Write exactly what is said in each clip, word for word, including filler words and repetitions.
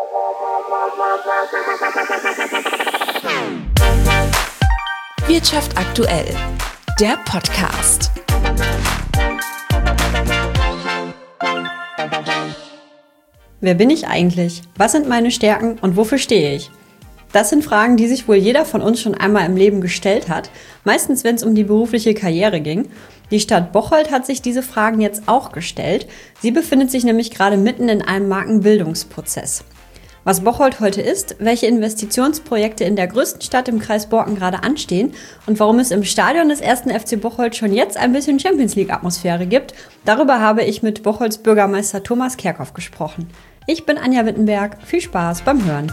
Wirtschaft aktuell, der Podcast. Wer bin ich eigentlich? Was sind meine Stärken und wofür stehe ich? Das sind Fragen, die sich wohl jeder von uns schon einmal im Leben gestellt hat, meistens wenn es um die berufliche Karriere ging. Die Stadt Bocholt hat sich diese Fragen jetzt auch gestellt. Sie befindet sich nämlich gerade mitten in einem Markenbildungsprozess. Was Bocholt heute ist, welche Investitionsprojekte in der größten Stadt im Kreis Borken gerade anstehen und warum es im Stadion des ersten F C Bocholt schon jetzt ein bisschen Champions-League-Atmosphäre gibt, darüber habe ich mit Bocholts Bürgermeister Thomas Kerkhoff gesprochen. Ich bin Anja Wittenberg. Viel Spaß beim Hören.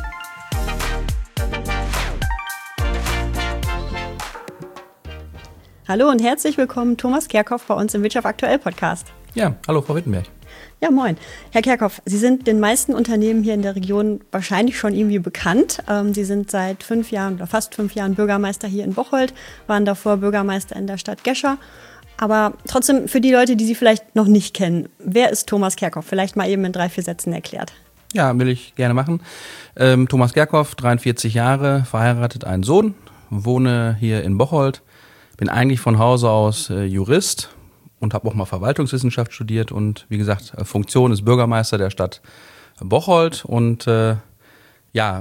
Hallo und herzlich willkommen, Thomas Kerkhoff, bei uns im Wirtschaft aktuell Podcast. Ja, hallo Frau Wittenberg. Ja, moin. Herr Kerkhoff, Sie sind den meisten Unternehmen hier in der Region wahrscheinlich schon irgendwie bekannt. Ähm, Sie sind seit fünf Jahren oder fast fünf Jahren Bürgermeister hier in Bocholt, waren davor Bürgermeister in der Stadt Gescher. Aber trotzdem für die Leute, die Sie vielleicht noch nicht kennen, wer ist Thomas Kerkhoff? Vielleicht mal eben in drei, vier Sätzen erklärt. Ja, will ich gerne machen. Ähm, Thomas Kerkhoff, dreiundvierzig Jahre, verheiratet, einen Sohn, wohne hier in Bocholt, bin eigentlich von Hause aus äh, Jurist und habe auch mal Verwaltungswissenschaft studiert und wie gesagt, Funktion ist Bürgermeister der Stadt Bocholt. Und äh, ja,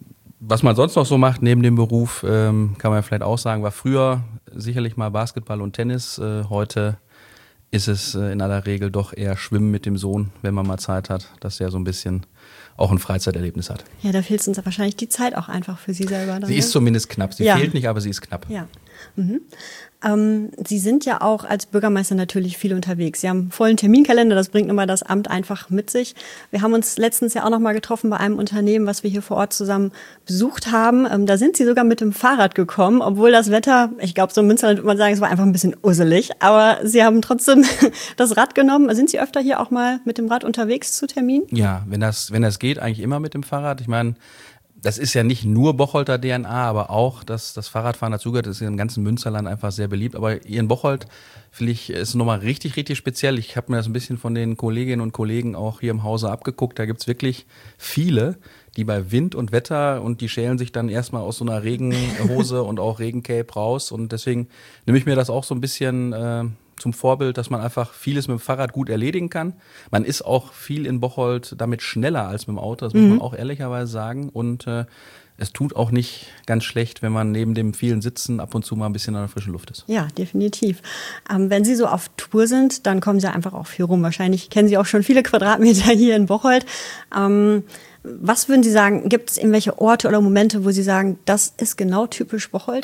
was man sonst noch so macht neben dem Beruf, ähm, kann man vielleicht auch sagen, war früher sicherlich mal Basketball und Tennis. Äh, heute ist es äh, in aller Regel doch eher Schwimmen mit dem Sohn, wenn man mal Zeit hat, dass er so ein bisschen auch ein Freizeiterlebnis hat. Ja, da fehlt uns wahrscheinlich die Zeit auch einfach für Sie selber. Dann, sie ist ne? zumindest knapp. Sie ja. fehlt nicht, aber sie ist knapp. Ja. Mhm. Ähm, Sie sind ja auch als Bürgermeister natürlich viel unterwegs. Sie haben einen vollen Terminkalender, das bringt immer das Amt einfach mit sich. Wir haben uns letztens ja auch noch mal getroffen bei einem Unternehmen, was wir hier vor Ort zusammen besucht haben. Ähm, da sind Sie sogar mit dem Fahrrad gekommen, obwohl das Wetter, ich glaube, so im Münsterland würde man sagen, es war einfach ein bisschen usselig. Aber Sie haben trotzdem das Rad genommen. Sind Sie öfter hier auch mal mit dem Rad unterwegs zu Terminen? Ja, wenn das, wenn das geht, eigentlich immer mit dem Fahrrad. Ich meine, das ist ja nicht nur Bocholter D N A, aber auch, dass das Fahrradfahren dazugehört. Das ist im ganzen Münsterland einfach sehr beliebt. Aber hier in Bocholt, finde ich, ist nochmal richtig, richtig speziell. Ich habe mir das ein bisschen von den Kolleginnen und Kollegen auch hier im Hause abgeguckt. Da gibt's wirklich viele, die bei Wind und Wetter und die schälen sich dann erstmal aus so einer Regenhose und auch Regencape raus. Und deswegen nehme ich mir das auch so ein bisschen äh, zum Vorbild, dass man einfach vieles mit dem Fahrrad gut erledigen kann. Man ist auch viel in Bocholt damit schneller als mit dem Auto, das muss mhm. man auch ehrlicherweise sagen. Und äh, es tut auch nicht ganz schlecht, wenn man neben dem vielen Sitzen ab und zu mal ein bisschen an der frischen Luft ist. Ja, definitiv. Ähm, wenn Sie so auf Tour sind, dann kommen Sie einfach auch viel rum. Wahrscheinlich kennen Sie auch schon viele Quadratmeter hier in Bocholt. Ähm, was würden Sie sagen, gibt es irgendwelche Orte oder Momente, wo Sie sagen, das ist genau typisch Bocholt?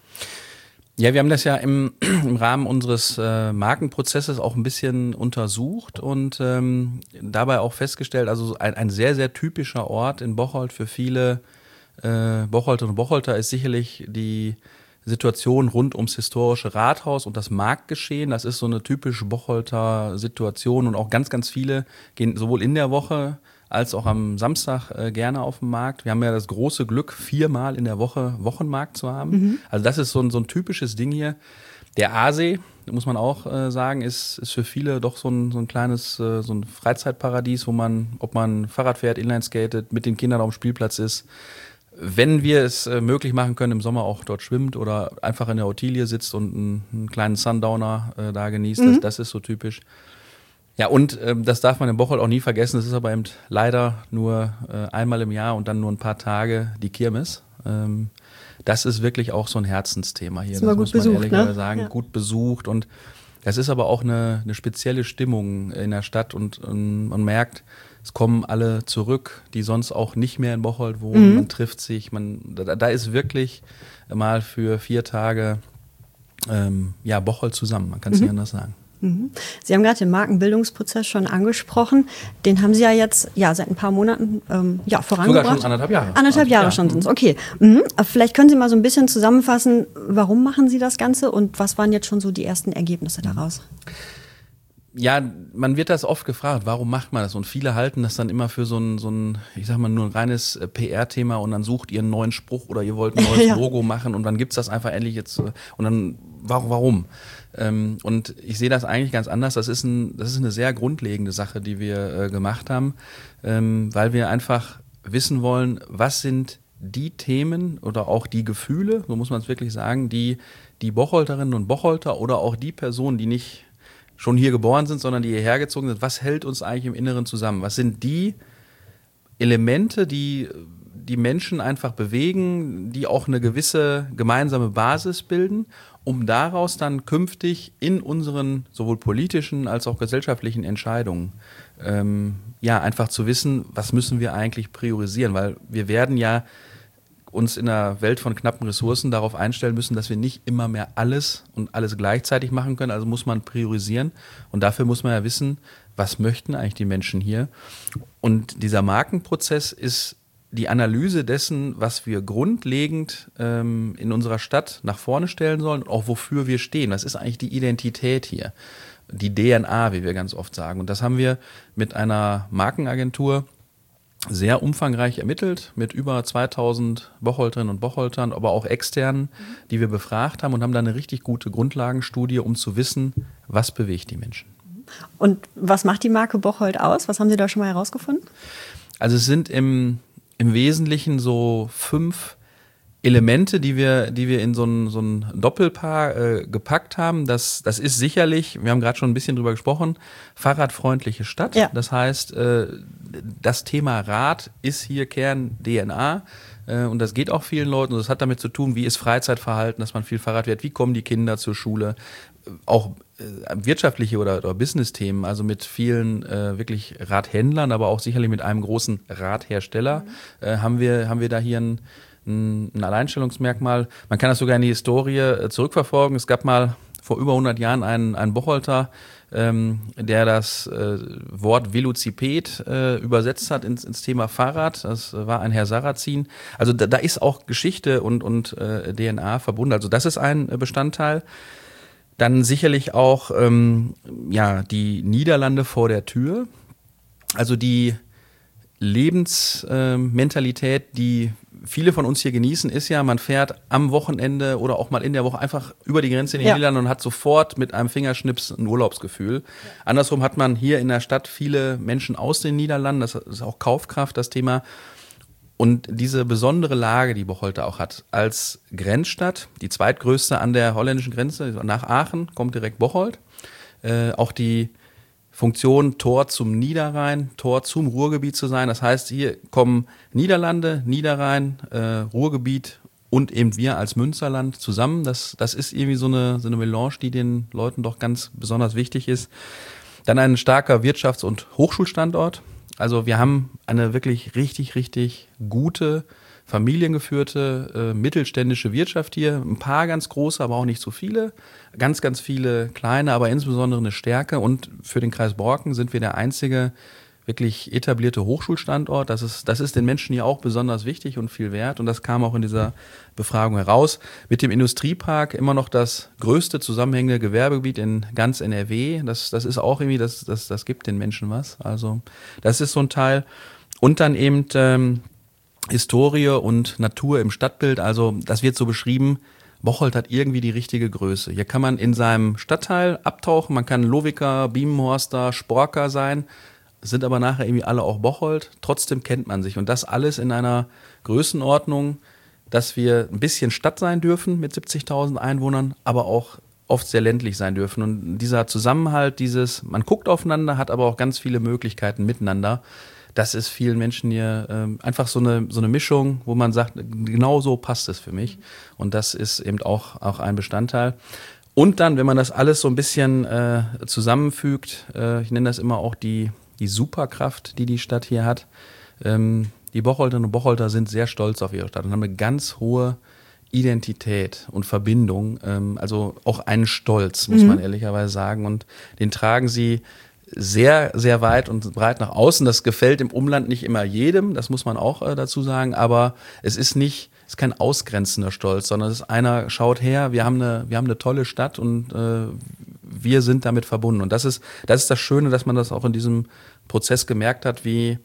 Ja, wir haben das ja im, im Rahmen unseres äh, Markenprozesses auch ein bisschen untersucht und ähm, dabei auch festgestellt, also ein, ein sehr, sehr typischer Ort in Bocholt für viele äh, Bocholter und Bocholter ist sicherlich die Situation rund ums historische Rathaus und das Marktgeschehen. Das ist so eine typisch Bocholter Situation und auch ganz, ganz viele gehen sowohl in der Woche als auch am Samstag äh, gerne auf den Markt. Wir haben ja das große Glück, viermal in der Woche Wochenmarkt zu haben. Mhm. Also das ist so ein, so ein typisches Ding hier. Der Aasee, muss man auch äh, sagen, ist, ist für viele doch so ein, so ein kleines äh, so ein Freizeitparadies, wo man, ob man Fahrrad fährt, Inline skatet, mit den Kindern auf dem Spielplatz ist. Wenn wir es äh, möglich machen können, im Sommer auch dort schwimmt oder einfach in der Ottilie sitzt und einen, einen kleinen Sundowner äh, da genießt, mhm. das, das ist so typisch. Ja, und ähm, das darf man in Bocholt auch nie vergessen, es ist aber eben leider nur äh, einmal im Jahr und dann nur ein paar Tage die Kirmes. Ähm, das ist wirklich auch so ein Herzensthema hier, das, das gut muss man besucht, ehrlich ne? sagen, ja. gut besucht. Und das ist aber auch eine, eine spezielle Stimmung in der Stadt und, und man merkt, es kommen alle zurück, die sonst auch nicht mehr in Bocholt wohnen, mhm. man trifft sich, man da, da ist wirklich mal für vier Tage ähm, ja, Bocholt zusammen, man kann es mhm. nicht anders sagen. Sie haben gerade den Markenbildungsprozess schon angesprochen. Den haben Sie ja jetzt ja seit ein paar Monaten ähm, ja, vorangebracht. Sogar schon anderthalb Jahre. Anderthalb Jahre ja. schon sind es. Okay. Mhm. Vielleicht können Sie mal so ein bisschen zusammenfassen, warum machen Sie das Ganze und was waren jetzt schon so die ersten Ergebnisse daraus? Ja, man wird das oft gefragt, warum macht man das? Und viele halten das dann immer für so ein, so ein, ich sag mal, nur ein reines P R-Thema und dann sucht ihr einen neuen Spruch oder ihr wollt ein neues ja. Logo machen und dann gibt's das einfach endlich jetzt und dann, warum? warum? Ähm, und ich sehe das eigentlich ganz anders. Das ist ein, das ist eine sehr grundlegende Sache, die wir äh, gemacht haben, ähm, weil wir einfach wissen wollen, was sind die Themen oder auch die Gefühle, so muss man es wirklich sagen, die die Bocholterinnen und Bocholter oder auch die Personen, die nicht schon hier geboren sind, sondern die hierher gezogen sind, was hält uns eigentlich im Inneren zusammen? Was sind die Elemente, die die Menschen einfach bewegen, die auch eine gewisse gemeinsame Basis bilden, um daraus dann künftig in unseren sowohl politischen als auch gesellschaftlichen Entscheidungen ähm, ja einfach zu wissen, was müssen wir eigentlich priorisieren, weil wir werden ja uns in einer Welt von knappen Ressourcen darauf einstellen müssen, dass wir nicht immer mehr alles und alles gleichzeitig machen können, also muss man priorisieren und dafür muss man ja wissen, was möchten eigentlich die Menschen hier, und dieser Markenprozess ist die Analyse dessen, was wir grundlegend ähm, in unserer Stadt nach vorne stellen sollen und auch wofür wir stehen. Was ist eigentlich die Identität hier? Die D N A, wie wir ganz oft sagen. Und das haben wir mit einer Markenagentur sehr umfangreich ermittelt, mit über zweitausend Bocholterinnen und Bocholtern, aber auch externen, die wir befragt haben und haben da eine richtig gute Grundlagenstudie, um zu wissen, was bewegt die Menschen. Und was macht die Marke Bocholt aus? Was haben Sie da schon mal herausgefunden? Also es sind im Im Wesentlichen so fünf Elemente, die wir, die wir in so ein, so ein Doppelpaar äh, gepackt haben. Das, das ist sicherlich, wir haben gerade schon ein bisschen drüber gesprochen, fahrradfreundliche Stadt. Ja. Das heißt, äh, das Thema Rad ist hier Kern-D N A. Äh, und das geht auch vielen Leuten. Und das hat damit zu tun, wie ist Freizeitverhalten, dass man viel Fahrrad fährt, wie kommen die Kinder zur Schule. Auch äh, wirtschaftliche oder, oder Business-Themen, also mit vielen äh, wirklich Radhändlern, aber auch sicherlich mit einem großen Radhersteller, mhm. äh, haben wir, haben wir da hier ein, ein, ein Alleinstellungsmerkmal. Man kann das sogar in die Historie äh, zurückverfolgen. Es gab mal vor über hundert Jahren einen, einen Bocholter, ähm, der das äh, Wort Velociped äh, übersetzt hat ins, ins Thema Fahrrad. Das war ein Herr Sarrazin. Also da, da ist auch Geschichte und, und äh, D N A verbunden. Also das ist ein äh, Bestandteil. Dann sicherlich auch ähm, ja, die Niederlande vor der Tür, also die Lebensmentalität, äh, die viele von uns hier genießen, ist ja, man fährt am Wochenende oder auch mal in der Woche einfach über die Grenze in die ja. Niederlande und hat sofort mit einem Fingerschnips ein Urlaubsgefühl. Ja. Andersrum hat man hier in der Stadt viele Menschen aus den Niederlanden, das ist auch Kaufkraft, das Thema. Und diese besondere Lage, die Bocholt auch hat, als Grenzstadt, die zweitgrößte an der holländischen Grenze, nach Aachen kommt direkt Bocholt. Äh, auch die Funktion, Tor zum Niederrhein, Tor zum Ruhrgebiet zu sein. Das heißt, hier kommen Niederlande, Niederrhein, äh, Ruhrgebiet und eben wir als Münsterland zusammen. Das, das ist irgendwie so eine, so eine Melange, die den Leuten doch ganz besonders wichtig ist. Dann ein starker Wirtschafts- und Hochschulstandort. Also wir haben eine wirklich richtig, richtig gute, familiengeführte, äh, mittelständische Wirtschaft hier. Ein paar ganz große, aber auch nicht so viele. Ganz, ganz viele kleine, aber insbesondere eine Stärke. Und für den Kreis Borken sind wir der einzige wirklich etablierte Hochschulstandort. Das ist, das ist den Menschen hier auch besonders wichtig und viel wert. Und das kam auch in dieser Befragung heraus. Mit dem Industriepark immer noch das größte zusammenhängende Gewerbegebiet in ganz N R W. Das, das ist auch irgendwie, das, das, das gibt den Menschen was. Also das ist so ein Teil. Und dann eben ähm, Historie und Natur im Stadtbild. Also das wird so beschrieben, Bocholt hat irgendwie die richtige Größe. Hier kann man in seinem Stadtteil abtauchen. Man kann Loviker, Biemenhorster, Sporker sein. Sind aber nachher irgendwie alle auch Bocholt. Trotzdem kennt man sich. Und das alles in einer Größenordnung, dass wir ein bisschen Stadt sein dürfen mit siebzigtausend Einwohnern, aber auch oft sehr ländlich sein dürfen. Und dieser Zusammenhalt, dieses, man guckt aufeinander, hat aber auch ganz viele Möglichkeiten miteinander. Das ist vielen Menschen hier ähm, einfach so eine, so eine Mischung, wo man sagt, genau so passt es für mich. Und das ist eben auch, auch ein Bestandteil. Und dann, wenn man das alles so ein bisschen äh, zusammenfügt, äh, ich nenne das immer auch die die Superkraft, die die Stadt hier hat. Ähm, die Bocholterinnen und Bocholter sind sehr stolz auf ihre Stadt und haben eine ganz hohe Identität und Verbindung, ähm, also auch einen Stolz, muss mhm. man ehrlicherweise sagen. Und den tragen sie sehr, sehr weit und breit nach außen. Das gefällt im Umland nicht immer jedem, das muss man auch äh, dazu sagen, aber es ist nicht, es ist kein ausgrenzender Stolz, sondern es ist einer, schaut her, wir haben eine, wir haben eine tolle Stadt und äh, wir sind damit verbunden. Und das ist, das ist das Schöne, dass man das auch in diesem Prozess gemerkt hat, wie,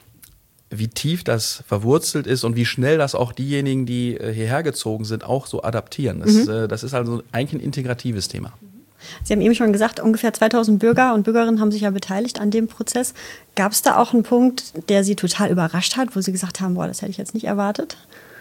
wie tief das verwurzelt ist und wie schnell das auch diejenigen, die hierher gezogen sind, auch so adaptieren. Das, mhm. das ist also eigentlich ein integratives Thema. Sie haben eben schon gesagt, ungefähr zweitausend Bürger und Bürgerinnen haben sich ja beteiligt an dem Prozess. Gab es da auch einen Punkt, der Sie total überrascht hat, wo Sie gesagt haben, boah, das hätte ich jetzt nicht erwartet?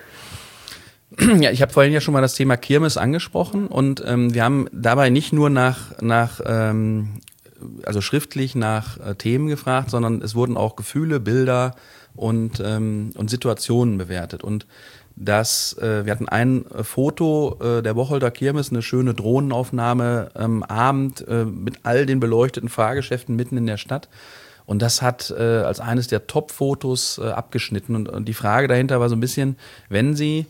Ja, ich habe vorhin ja schon mal das Thema Kirmes angesprochen und ähm, wir haben dabei nicht nur nach, nach ähm, also schriftlich nach äh, Themen gefragt, sondern es wurden auch Gefühle, Bilder und, ähm, und Situationen bewertet. Und das, äh, wir hatten ein äh, Foto äh, der Bocholter Kirmes, eine schöne Drohnenaufnahme am ähm, Abend äh, mit all den beleuchteten Fahrgeschäften mitten in der Stadt. Und das hat äh, als eines der Top-Fotos äh, abgeschnitten. Und, und die Frage dahinter war so ein bisschen, wenn Sie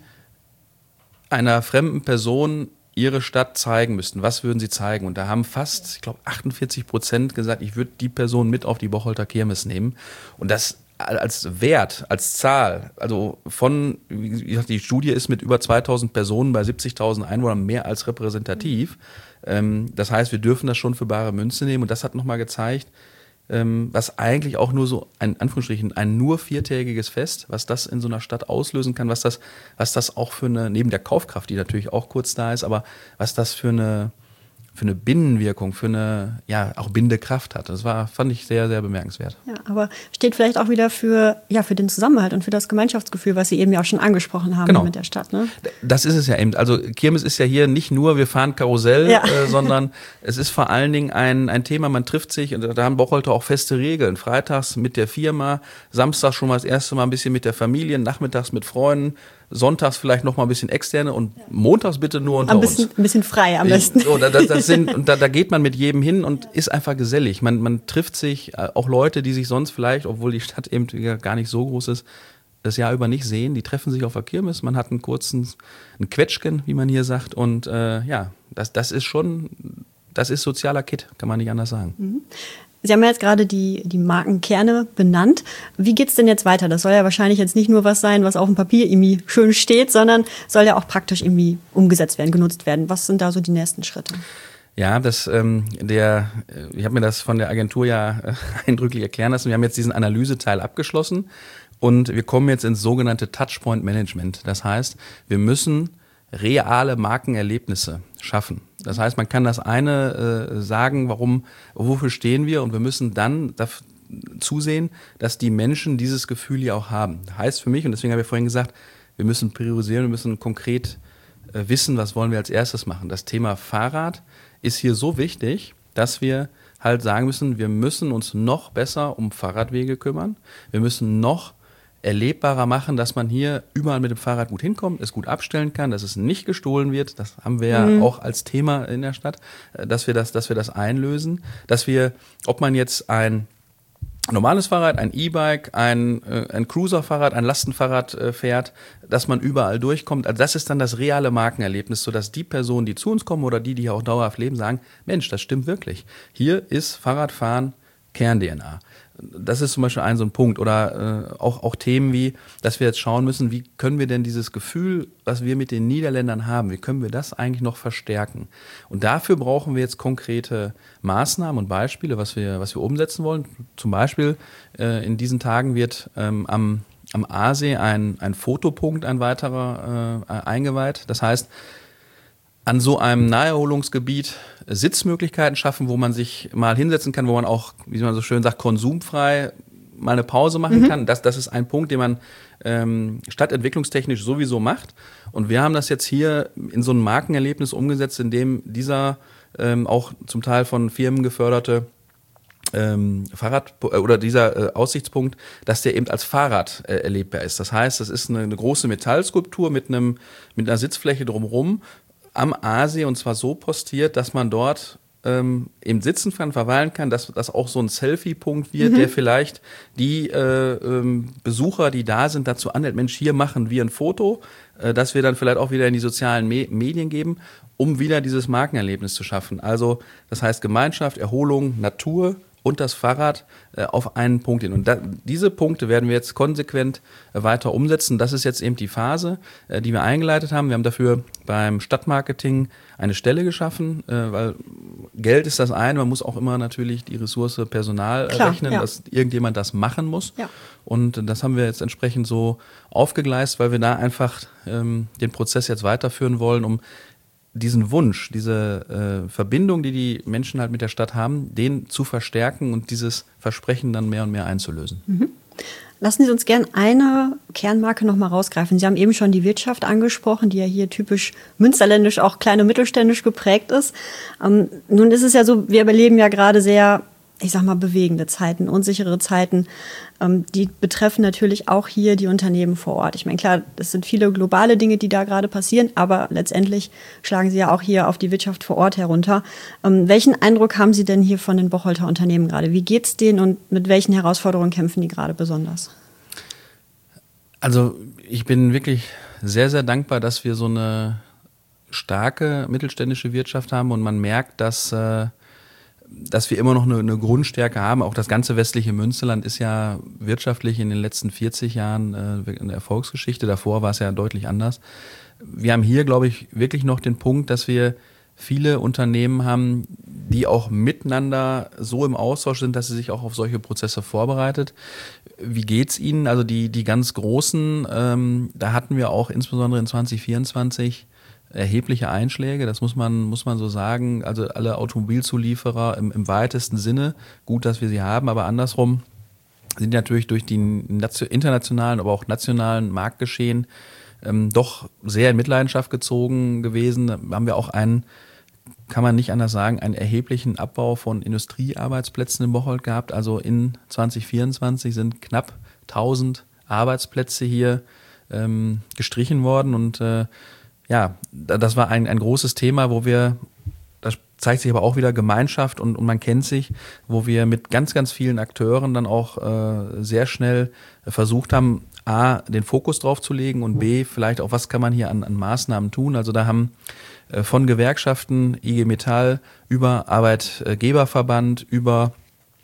einer fremden Person ihre Stadt zeigen müssten, was würden Sie zeigen? Und da haben fast, ich glaube, achtundvierzig Prozent gesagt, ich würde die Person mit auf die Bocholter Kirmes nehmen. Und das als Wert, als Zahl, also von, wie gesagt, die Studie ist mit über zweitausend Personen bei siebzigtausend Einwohnern mehr als repräsentativ. Ähm, das heißt, wir dürfen das schon für bare Münze nehmen. Und das hat nochmal gezeigt, ähm, was eigentlich auch nur so, ein Anführungsstrichen, ein nur viertägiges Fest, was das in so einer Stadt auslösen kann, was das, was das auch für eine, neben der Kaufkraft, die natürlich auch kurz da ist, aber was das für eine, für eine Binnenwirkung, für eine, ja, auch Bindekraft hat. Das war, fand ich sehr, sehr bemerkenswert. Ja, aber steht vielleicht auch wieder für, ja, für den Zusammenhalt und für das Gemeinschaftsgefühl, was Sie eben ja auch schon angesprochen haben, genau, mit der Stadt, ne? Das ist es ja eben. Also Kirmes ist ja hier nicht nur, wir fahren Karussell, ja. äh, sondern es ist vor allen Dingen ein, ein Thema, man trifft sich und da haben Bocholter auch feste Regeln. Freitags mit der Firma, samstags schon mal das erste Mal ein bisschen mit der Familie, nachmittags mit Freunden, sonntags vielleicht noch mal ein bisschen externe und montags bitte nur unter ein bisschen, uns. Ein bisschen frei am besten. So, das, das sind, und da, da geht man mit jedem hin und ist einfach gesellig. Man, man trifft sich, auch Leute, die sich sonst vielleicht, obwohl die Stadt eben gar nicht so groß ist, das Jahr über nicht sehen. Die treffen sich auf der Kirmes, man hat einen kurzen, einen Quetschken, wie man hier sagt. Und äh, ja, das, das ist schon, das ist sozialer Kit, kann man nicht anders sagen. Mhm. Sie haben ja jetzt gerade die, die Markenkerne benannt. Wie geht's denn jetzt weiter? Das soll ja wahrscheinlich jetzt nicht nur was sein, was auf dem Papier irgendwie schön steht, sondern soll ja auch praktisch irgendwie umgesetzt werden, genutzt werden. Was sind da so die nächsten Schritte? Ja, das, ähm, der, ich habe mir das von der Agentur ja äh, eindrücklich erklären lassen. Wir haben jetzt diesen Analyseteil abgeschlossen und wir kommen jetzt ins sogenannte Touchpoint-Management. Das heißt, wir müssen reale Markenerlebnisse schaffen. Das heißt, man kann das eine äh, sagen, warum, wofür stehen wir, und wir müssen dann dafür zusehen, dass die Menschen dieses Gefühl ja auch haben. Das heißt für mich, und deswegen habe ich vorhin gesagt, wir müssen priorisieren, wir müssen konkret äh, wissen, was wollen wir als erstes machen. Das Thema Fahrrad ist hier so wichtig, dass wir halt sagen müssen, wir müssen uns noch besser um Fahrradwege kümmern. Wir müssen noch erlebbarer machen, dass man hier überall mit dem Fahrrad gut hinkommt, es gut abstellen kann, dass es nicht gestohlen wird. Das haben wir ja mhm. auch als Thema in der Stadt, dass wir das, dass wir das einlösen, dass wir, ob man jetzt ein normales Fahrrad, ein E-Bike, ein, äh, ein Cruiser-Fahrrad, ein Lastenfahrrad äh, fährt, dass man überall durchkommt. Also das ist dann das reale Markenerlebnis, sodass die Personen, die zu uns kommen oder die, die hier auch dauerhaft leben, sagen, Mensch, das stimmt wirklich. Hier ist Fahrradfahren Kern-D N A. Das ist zum Beispiel ein so ein Punkt. Oder äh, auch, auch Themen wie, dass wir jetzt schauen müssen, wie können wir denn dieses Gefühl, was wir mit den Niederländern haben, wie können wir das eigentlich noch verstärken? Und dafür brauchen wir jetzt konkrete Maßnahmen und Beispiele, was wir, was wir umsetzen wollen. Zum Beispiel äh, in diesen Tagen wird ähm, am, am Aasee ein, ein Fotopunkt, ein weiterer äh, eingeweiht. Das heißt, an so einem Naherholungsgebiet Sitzmöglichkeiten schaffen, wo man sich mal hinsetzen kann, wo man auch, wie man so schön sagt, konsumfrei mal eine Pause machen mhm. kann. Das, das ist ein Punkt, den man ähm, stadtentwicklungstechnisch sowieso macht. Und wir haben das jetzt hier in so ein Markenerlebnis umgesetzt, in dem dieser ähm, auch zum Teil von Firmen geförderte ähm, Fahrrad oder dieser äh, Aussichtspunkt, dass der eben als Fahrrad äh, erlebbar ist. Das heißt, das ist eine, eine große Metallskulptur mit einem mit einer Sitzfläche drumherum am Aasee, und zwar so postiert, dass man dort ähm, eben sitzen kann, verweilen kann, dass das auch so ein Selfie-Punkt wird, mhm. der vielleicht die äh, ähm, Besucher, die da sind, dazu anhält, Mensch, hier machen wir ein Foto, äh, das wir dann vielleicht auch wieder in die sozialen Me- Medien geben, um wieder dieses Markenerlebnis zu schaffen. Also das heißt Gemeinschaft, Erholung, Natur und das Fahrrad äh, auf einen Punkt hin. Und da, diese Punkte werden wir jetzt konsequent äh, weiter umsetzen. Das ist jetzt eben die Phase, äh, die wir eingeleitet haben. Wir haben dafür beim Stadtmarketing eine Stelle geschaffen, äh, weil Geld ist das eine, man muss auch immer natürlich die Ressource Personal Klar, rechnen, ja. dass irgendjemand das machen muss. Ja. Und das haben wir jetzt entsprechend so aufgegleist, weil wir da einfach ähm, den Prozess jetzt weiterführen wollen, um diesen Wunsch, diese äh, Verbindung, die die Menschen halt mit der Stadt haben, den zu verstärken und dieses Versprechen dann mehr und mehr einzulösen. Mhm. Lassen Sie uns gern eine Kernmarke noch mal rausgreifen. Sie haben eben schon die Wirtschaft angesprochen, die ja hier typisch münsterländisch, auch klein- und mittelständisch geprägt ist. Ähm, nun ist es ja so, wir erleben ja gerade sehr, ich sag mal, bewegende Zeiten, unsichere Zeiten. Ähm, die betreffen natürlich auch hier die Unternehmen vor Ort. Ich meine, klar, es sind viele globale Dinge, die da gerade passieren, aber letztendlich schlagen sie ja auch hier auf die Wirtschaft vor Ort herunter. Ähm, welchen Eindruck haben Sie denn hier von den Bocholter Unternehmen gerade? Wie geht's denen und mit welchen Herausforderungen kämpfen die gerade besonders? Also ich bin wirklich sehr, sehr dankbar, dass wir so eine starke mittelständische Wirtschaft haben und man merkt, dass äh, dass wir immer noch eine, eine Grundstärke haben. Auch das ganze westliche Münsterland ist ja wirtschaftlich in den letzten vierzig Jahren äh, eine Erfolgsgeschichte. Davor war es ja deutlich anders. Wir haben hier, glaube ich, wirklich noch den Punkt, dass wir viele Unternehmen haben, die auch miteinander so im Austausch sind, dass sie sich auch auf solche Prozesse vorbereitet. Wie geht's Ihnen? Also die, die ganz Großen, ähm, da hatten wir auch insbesondere in zwanzig vierundzwanzig erhebliche Einschläge, das muss man, muss man so sagen. Also alle Automobilzulieferer im, im weitesten Sinne, gut, dass wir sie haben, aber andersrum sind natürlich durch die internationalen, aber auch nationalen Marktgeschehen ähm, doch sehr in Mitleidenschaft gezogen gewesen. Da haben wir auch einen, kann man nicht anders sagen, einen erheblichen Abbau von Industriearbeitsplätzen in Bocholt gehabt. Also in zwanzig vierundzwanzig sind knapp tausend Arbeitsplätze hier ähm, gestrichen worden und äh, ja, das war ein, ein großes Thema, wo wir, das zeigt sich aber auch wieder Gemeinschaft und, und man kennt sich, wo wir mit ganz, ganz vielen Akteuren dann auch äh, sehr schnell versucht haben, A, den Fokus drauf zu legen und B, vielleicht auch, was kann man hier an, an Maßnahmen tun. Also da haben äh, von Gewerkschaften, I G Metall, über Arbeitgeberverband, über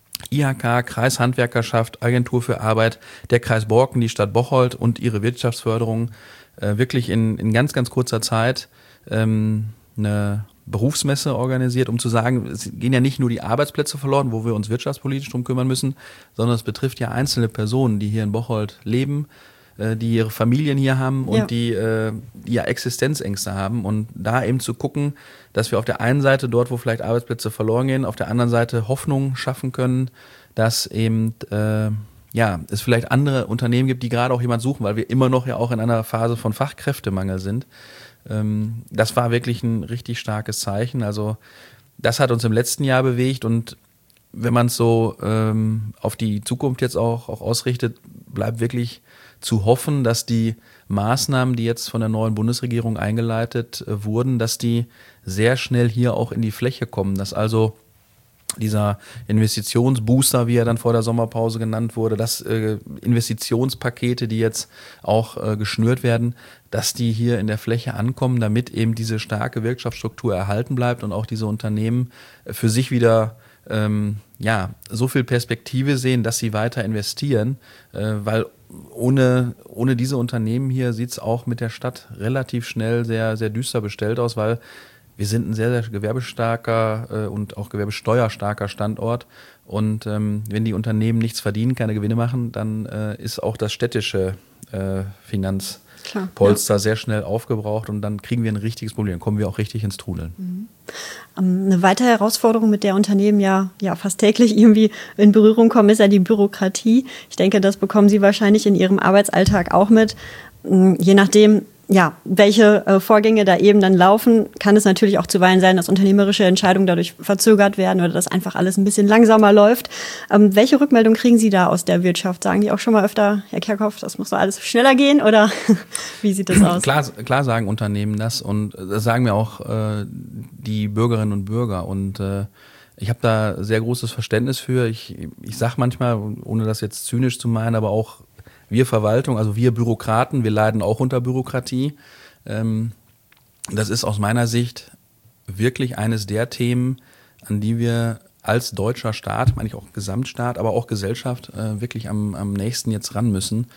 I H K, Kreishandwerkerschaft, Agentur für Arbeit, der Kreis Borken, die Stadt Bocholt und ihre Wirtschaftsförderung wirklich in, in ganz, ganz kurzer Zeit ähm, eine Berufsmesse organisiert, um zu sagen, es gehen ja nicht nur die Arbeitsplätze verloren, wo wir uns wirtschaftspolitisch drum kümmern müssen, sondern es betrifft ja einzelne Personen, die hier in Bocholt leben, äh, die ihre Familien hier haben und ja. die, äh, die ja Existenzängste haben. Und da eben zu gucken, dass wir auf der einen Seite dort, wo vielleicht Arbeitsplätze verloren gehen, auf der anderen Seite Hoffnung schaffen können, dass eben äh, ja, es vielleicht andere Unternehmen gibt, die gerade auch jemand suchen, weil wir immer noch ja auch in einer Phase von Fachkräftemangel sind. Ähm, das war wirklich ein richtig starkes Zeichen. Also das hat uns im letzten Jahr bewegt und wenn man es so ähm, auf die Zukunft jetzt auch, auch ausrichtet, bleibt wirklich zu hoffen, dass die Maßnahmen, die jetzt von der neuen Bundesregierung eingeleitet äh, wurden, dass die sehr schnell hier auch in die Fläche kommen, dass also dieser Investitionsbooster, wie er dann vor der Sommerpause genannt wurde, dass äh, Investitionspakete, die jetzt auch äh, geschnürt werden, dass die hier in der Fläche ankommen, damit eben diese starke Wirtschaftsstruktur erhalten bleibt und auch diese Unternehmen äh, für sich wieder ähm, ja so viel Perspektive sehen, dass sie weiter investieren, äh, weil ohne, ohne diese Unternehmen hier sieht es auch mit der Stadt relativ schnell sehr, sehr düster bestellt aus, weil wir sind ein sehr, sehr gewerbestarker äh, und auch gewerbesteuerstarker Standort. Und ähm, wenn die Unternehmen nichts verdienen, keine Gewinne machen, dann äh, ist auch das städtische äh, Finanzpolster ja. sehr schnell aufgebraucht und dann kriegen wir ein richtiges Problem. Dann kommen wir auch richtig ins Trudeln. Mhm. Eine weitere Herausforderung, mit der Unternehmen ja, ja fast täglich irgendwie in Berührung kommen, ist ja die Bürokratie. Ich denke, das bekommen Sie wahrscheinlich in Ihrem Arbeitsalltag auch mit. Je nachdem, ja, welche äh, Vorgänge da eben dann laufen, kann es natürlich auch zuweilen sein, dass unternehmerische Entscheidungen dadurch verzögert werden oder dass einfach alles ein bisschen langsamer läuft. Ähm, welche Rückmeldung kriegen Sie da aus der Wirtschaft? Sagen die auch schon mal öfter, Herr Kerkhoff, das muss doch alles schneller gehen oder wie sieht das aus? Klar, klar sagen Unternehmen das und das sagen mir auch äh, die Bürgerinnen und Bürger und äh, ich habe da sehr großes Verständnis für. Ich, ich sage manchmal, ohne das jetzt zynisch zu meinen, aber auch wir Verwaltung, also wir Bürokraten, wir leiden auch unter Bürokratie. Das ist aus meiner Sicht wirklich eines der Themen, an die wir als deutscher Staat, meine ich auch Gesamtstaat, aber auch Gesellschaft wirklich am, am nächsten jetzt ran müssen.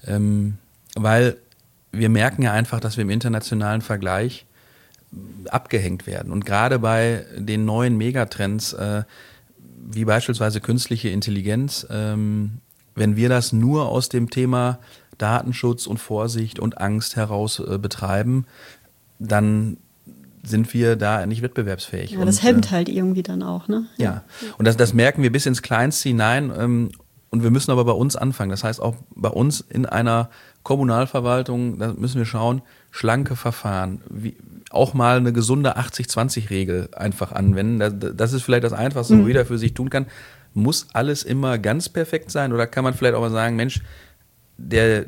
Weil wir merken ja einfach, dass wir im internationalen Vergleich abgehängt werden. Und gerade bei den neuen Megatrends, wie beispielsweise künstliche Intelligenz, wenn wir das nur aus dem Thema Datenschutz und Vorsicht und Angst heraus äh, betreiben, dann, sind wir da nicht wettbewerbsfähig. Ja, das und, hemmt äh, halt irgendwie dann auch, ne? Ja, und das, das merken wir bis ins Kleinste hinein. Ähm, und wir müssen aber bei uns anfangen. Das heißt, auch bei uns in einer Kommunalverwaltung, da müssen wir schauen, schlanke Verfahren, wie, auch mal eine gesunde achtzig zwanzig Regel einfach anwenden. Das, das ist vielleicht das Einfachste, wo jeder für sich tun kann. Muss alles immer ganz perfekt sein? Oder kann man vielleicht auch mal sagen, Mensch, der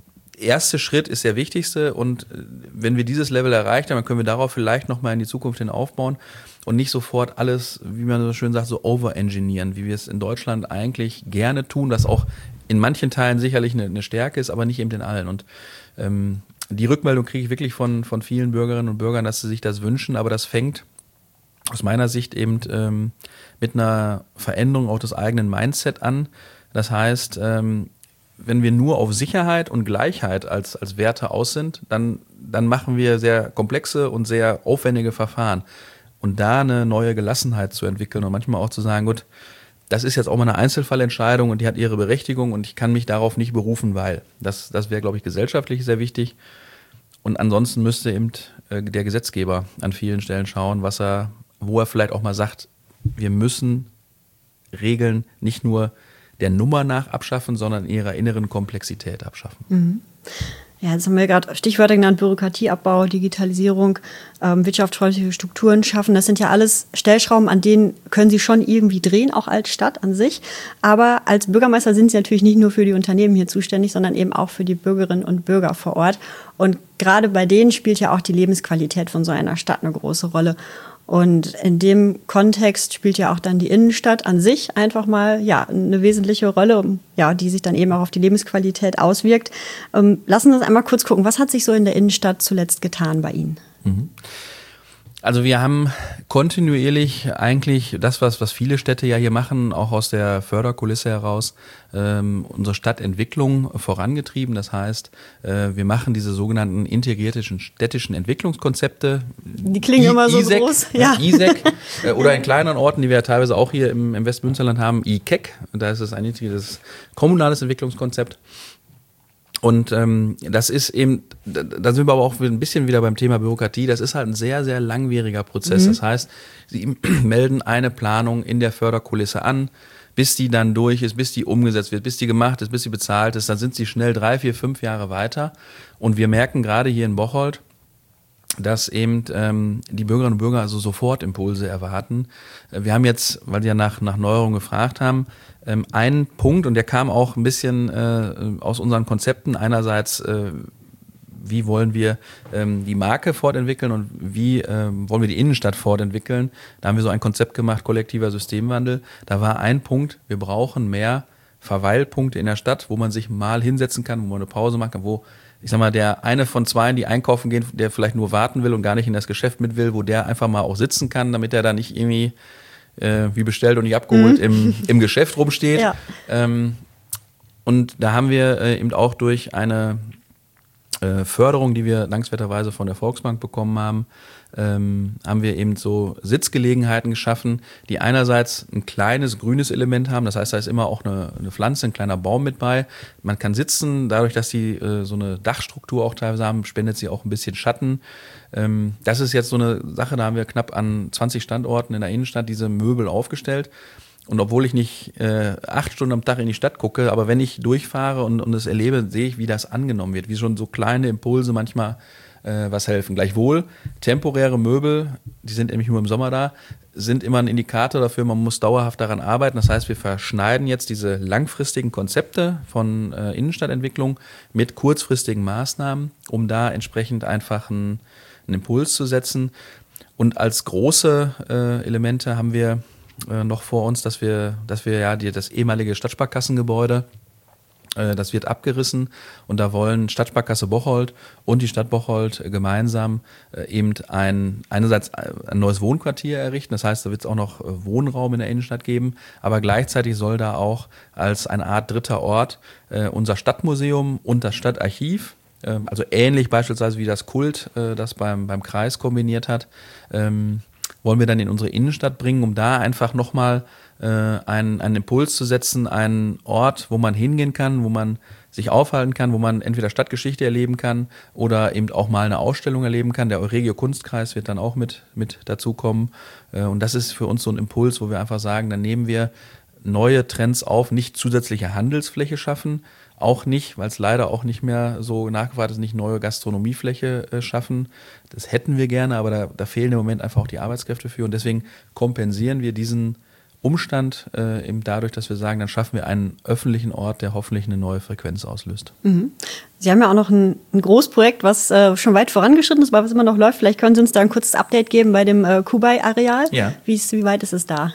erste Schritt ist der wichtigste und wenn wir dieses Level erreicht haben, dann können wir darauf vielleicht nochmal in die Zukunft hin aufbauen und nicht sofort alles, wie man so schön sagt, so overengineeren, wie wir es in Deutschland eigentlich gerne tun, was auch in manchen Teilen sicherlich eine, eine Stärke ist, aber nicht eben in allen. Und ähm, die Rückmeldung kriege ich wirklich von, von vielen Bürgerinnen und Bürgern, dass sie sich das wünschen, aber das fängt aus meiner Sicht eben ähm, mit einer Veränderung auch des eigenen Mindset an. Das heißt, ähm, wenn wir nur auf Sicherheit und Gleichheit als, als Werte aus sind, dann, dann machen wir sehr komplexe und sehr aufwendige Verfahren. Und da eine neue Gelassenheit zu entwickeln und manchmal auch zu sagen, gut, das ist jetzt auch mal eine Einzelfallentscheidung und die hat ihre Berechtigung und ich kann mich darauf nicht berufen, weil. Das, das wäre, glaube ich, gesellschaftlich sehr wichtig. Und ansonsten müsste eben äh, der Gesetzgeber an vielen Stellen schauen, was er, wo er vielleicht auch mal sagt, wir müssen Regeln nicht nur der Nummer nach abschaffen, sondern ihrer inneren Komplexität abschaffen. Mhm. Ja, jetzt haben wir gerade Stichwörter genannt, Bürokratieabbau, Digitalisierung, ähm, wirtschaftsfreundliche Strukturen schaffen. Das sind ja alles Stellschrauben, an denen können Sie schon irgendwie drehen, auch als Stadt an sich. Aber als Bürgermeister sind Sie natürlich nicht nur für die Unternehmen hier zuständig, sondern eben auch für die Bürgerinnen und Bürger vor Ort. Und gerade bei denen spielt ja auch die Lebensqualität von so einer Stadt eine große Rolle. Und in dem Kontext spielt ja auch dann die Innenstadt an sich einfach mal ja eine wesentliche Rolle, ja, die sich dann eben auch auf die Lebensqualität auswirkt. Ähm, lassen Sie uns einmal kurz gucken, was hat sich so in der Innenstadt zuletzt getan bei Ihnen? Mhm. Also wir haben kontinuierlich eigentlich das, was, was viele Städte ja hier machen, auch aus der Förderkulisse heraus, ähm, unsere Stadtentwicklung vorangetrieben. Das heißt, äh, wir machen diese sogenannten integrierten städtischen Entwicklungskonzepte. Die klingen I- immer so I S E C, groß. Ja. I S E C, äh, oder in kleineren Orten, die wir ja teilweise auch hier im, im Westmünsterland haben, I K E C. Da ist es ein integriertes kommunales Entwicklungskonzept. Und ähm, das ist eben, da sind wir aber auch ein bisschen wieder beim Thema Bürokratie, das ist halt ein sehr, sehr langwieriger Prozess. Mhm. Das heißt, Sie melden eine Planung in der Förderkulisse an, bis die dann durch ist, bis die umgesetzt wird, bis die gemacht ist, bis sie bezahlt ist, dann sind sie schnell drei, vier, fünf Jahre weiter. Und wir merken gerade hier in Bocholt, dass eben ähm, die Bürgerinnen und Bürger also sofort Impulse erwarten. Wir haben jetzt, weil Sie ja nach, nach Neuerungen gefragt haben, ähm, einen Punkt, und der kam auch ein bisschen äh, aus unseren Konzepten. Einerseits, äh, wie wollen wir ähm, die Marke fortentwickeln und wie ähm, wollen wir die Innenstadt fortentwickeln. Da haben wir so ein Konzept gemacht, kollektiver Systemwandel. Da war ein Punkt, wir brauchen mehr Verweilpunkte in der Stadt, wo man sich mal hinsetzen kann, wo man eine Pause machen kann, wo ich sag mal, der eine von zwei, die einkaufen gehen, der vielleicht nur warten will und gar nicht in das Geschäft mit will, wo der einfach mal auch sitzen kann, damit er da nicht irgendwie äh, wie bestellt und nicht abgeholt mhm. im, im Geschäft rumsteht. Ja. Ähm, und da haben wir äh, eben auch durch eine äh, Förderung, die wir dankenswerterweise von der Volksbank bekommen haben, ähm, haben wir eben so Sitzgelegenheiten geschaffen, die einerseits ein kleines grünes Element haben, das heißt, da ist immer auch eine, eine Pflanze, ein kleiner Baum mit bei. Man kann sitzen, dadurch, dass die äh, so eine Dachstruktur auch teilweise haben, spendet sie auch ein bisschen Schatten. Ähm, das ist jetzt so eine Sache, da haben wir knapp an zwanzig Standorten in der Innenstadt diese Möbel aufgestellt. Und obwohl ich nicht äh, acht Stunden am Tag in die Stadt gucke, aber wenn ich durchfahre und, und es erlebe, sehe ich, wie das angenommen wird, wie schon so kleine Impulse manchmal äh, was helfen. Gleichwohl, temporäre Möbel, die sind nämlich nur im Sommer da, sind immer ein Indikator dafür, man muss dauerhaft daran arbeiten. Das heißt, wir verschneiden jetzt diese langfristigen Konzepte von äh, Innenstadtentwicklung mit kurzfristigen Maßnahmen, um da entsprechend einfach einen, einen Impuls zu setzen. Und als große äh, Elemente haben wir äh, noch vor uns, dass wir, dass wir ja die, das ehemalige Stadtsparkassengebäude, äh, das wird abgerissen und da wollen Stadtsparkasse Bocholt und die Stadt Bocholt äh, gemeinsam äh, eben ein einerseits ein neues Wohnquartier errichten. Das heißt, da wird es auch noch äh, Wohnraum in der Innenstadt geben, aber gleichzeitig soll da auch als eine Art dritter Ort äh, unser Stadtmuseum und das Stadtarchiv, äh, also ähnlich beispielsweise wie das Kult, äh, das beim beim Kreis kombiniert hat, ähm, wollen wir dann in unsere Innenstadt bringen, um da einfach nochmal äh, einen, einen Impuls zu setzen, einen Ort, wo man hingehen kann, wo man sich aufhalten kann, wo man entweder Stadtgeschichte erleben kann oder eben auch mal eine Ausstellung erleben kann. Der Euregio Kunstkreis wird dann auch mit, mit dazukommen. Und das ist für uns so ein Impuls, wo wir einfach sagen, dann nehmen wir neue Trends auf, nicht zusätzliche Handelsfläche schaffen, auch nicht, weil es leider auch nicht mehr so nachgefragt ist, nicht neue Gastronomiefläche äh, schaffen. Das hätten wir gerne, aber da, da fehlen im Moment einfach auch die Arbeitskräfte für. Und deswegen kompensieren wir diesen Umstand äh, eben dadurch, dass wir sagen, dann schaffen wir einen öffentlichen Ort, der hoffentlich eine neue Frequenz auslöst. Mhm. Sie haben ja auch noch ein, ein Großprojekt, was äh, schon weit vorangeschritten ist, aber was immer noch läuft. Vielleicht können Sie uns da ein kurzes Update geben bei dem äh, Kubai-Areal. Ja. Wie, ist, wie weit ist es da?